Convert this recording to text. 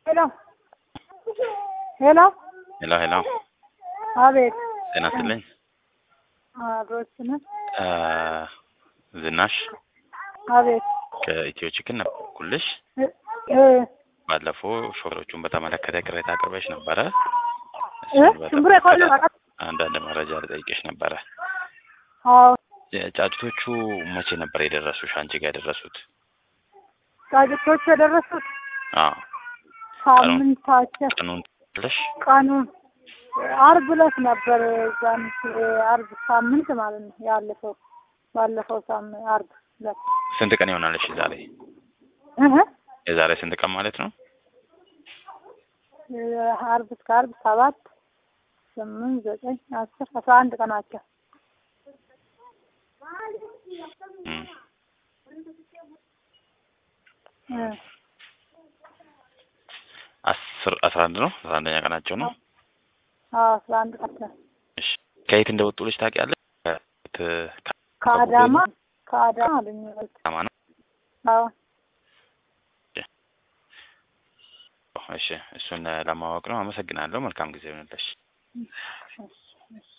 Hello. Hello. Hello, hello. አቤት ጤና ይስጥልኝ። አብሮችነ ዝናሽ አቤት ከኢትዮ ቺክን ነበርኩልሽ። ባለፈው ሾፌሮቹን በተመለከተ ቅሬታ አቅርበሽ ነበረ። ሽምብሬ ኮሎ አንዳንድ መረጃ ልጠይቅሽ ነበረ። አዎ ጫጩቶቹ መቼ ነበር የደረሱሽ? አንቺ ጋር የደረሱት? ጫጩቶቹ የደረሱት ሳምንታቸው ቀኑን ዓርብ ዕለት ነበር። ዛን ዓርብ ሳምንት ማለት ነው ያለፈው ባለፈው ሳምንት ዓርብ ዕለት። ስንት ቀን ይሆናል? እሺ ዛሬ የዛሬ ስንት ቀን ማለት ነው? ዓርብ እስከ ዓርብ 7 8 9 10 11 ቀናቸው። 11 ነው። 11ኛ ቀናቸው ነው። 11 ቀናቸው። እሺ ከየት እንደወጡልሽ ታውቂያለሽ? ከአዳማ አለኝ። ነው። አዎ እሺ እሱን ለማወቅ ነው። አመሰግናለሁ። መልካም ጊዜ ይሁንልሽ።